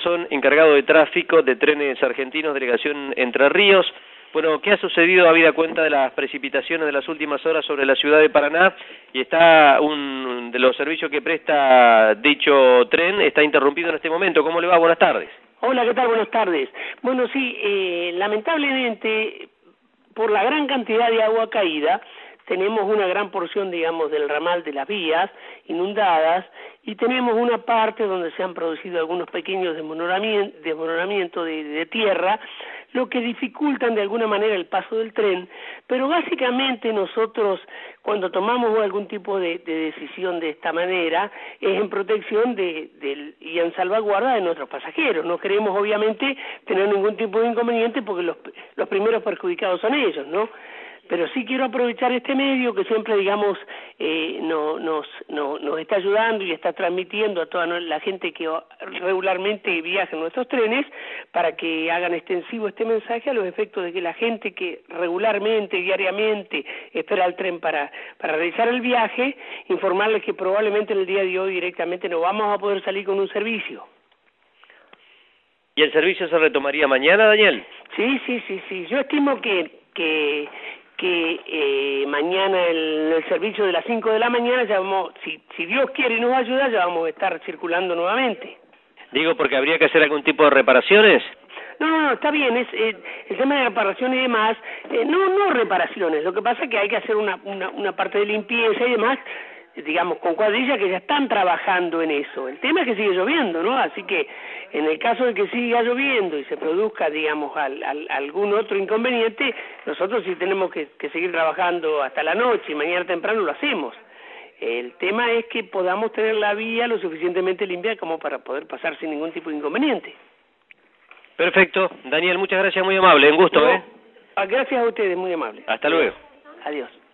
Monzón, encargado de tráfico de trenes argentinos, delegación Entre Ríos. Bueno, ¿qué ha sucedido habida cuenta de las precipitaciones de las últimas horas sobre la ciudad de Paraná? Y está un de los servicios que presta dicho tren, está interrumpido en este momento. ¿Cómo le va? Buenas tardes. Hola, ¿qué tal? Buenas tardes. Bueno, sí, lamentablemente, por la gran cantidad de agua caída, tenemos una gran porción, digamos, del ramal de las vías inundadas y tenemos una parte donde se han producido algunos pequeños desmoronamientos de tierra, lo que dificultan de alguna manera el paso del tren, pero básicamente nosotros cuando tomamos algún tipo de decisión de esta manera es en protección y en salvaguarda de nuestros pasajeros. No queremos obviamente tener ningún tipo de inconveniente porque los primeros perjudicados son ellos, ¿no? Pero sí quiero aprovechar este medio que siempre, digamos, nos está ayudando y está transmitiendo a toda la gente que regularmente viaja en nuestros trenes para que hagan extensivo este mensaje a los efectos de que la gente que regularmente, diariamente, espera el tren para realizar el viaje, informarles que probablemente en el día de hoy directamente no vamos a poder salir con un servicio. ¿Y el servicio se retomaría mañana, Daniel? Sí. Yo estimo que mañana en el servicio de las 5 de la mañana ya vamos, si Dios quiere y nos ayuda, ya vamos a estar circulando nuevamente. Digo, porque habría que hacer algún tipo de reparaciones. No, está bien, el tema de reparaciones y demás, no reparaciones, lo que pasa es que hay que hacer una parte de limpieza y demás, digamos, con cuadrillas que ya están trabajando en eso. El tema es que sigue lloviendo, ¿no? Así que en el caso de que siga lloviendo y se produzca, digamos, algún otro inconveniente, nosotros sí tenemos que seguir trabajando hasta la noche y mañana temprano lo hacemos. El tema es que podamos tener la vía lo suficientemente limpia como para poder pasar sin ningún tipo de inconveniente. Perfecto. Daniel, muchas gracias, muy amable. Un gusto, No, gracias a ustedes, muy amable. Hasta luego. Adiós.